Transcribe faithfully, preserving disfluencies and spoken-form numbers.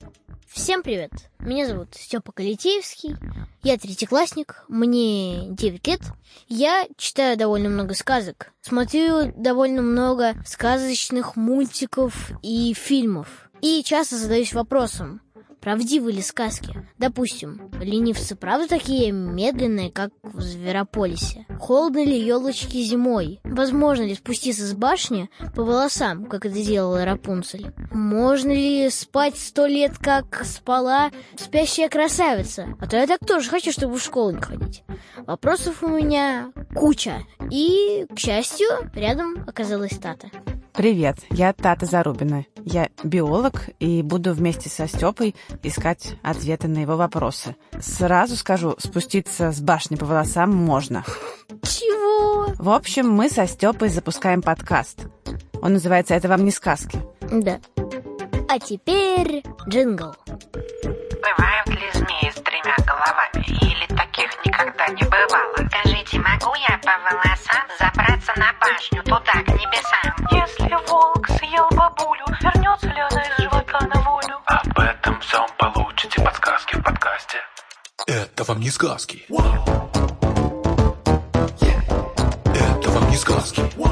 Всем привет! Меня зовут Степа Калитеевский. Я третьеклассник, мне девять лет. Я читаю довольно много сказок, смотрю довольно много сказочных мультиков и фильмов. И часто задаюсь вопросом, правдивы ли сказки? Допустим, ленивцы правда такие медленные, как в Зверополисе? Холодно ли елочки зимой? Возможно ли спуститься с башни по волосам, как это делала Рапунцель? Можно ли спать сто лет, как спала спящая красавица? А то я так тоже хочу, чтобы в школу не ходить. Вопросов у меня куча. И, к счастью, рядом оказалась Тата. Привет, я Тата Зарубина. Я биолог и буду вместе со Степой искать ответы на его вопросы. Сразу скажу, спуститься с башни по волосам можно. Чего? В общем, мы со Степой запускаем подкаст. Он называется «Это вам не сказки». Да. А теперь джингл. Бывают ли змеи с тремя головами? Или таких никогда не бывало? Скажите, могу я по волосам забраться на башню, туда, к небесам? Если волк съел бабулю, вернется ли она из живота на волю? Об этом всем получите подсказки в подкасте. Это вам не сказки. Это вам не сказки.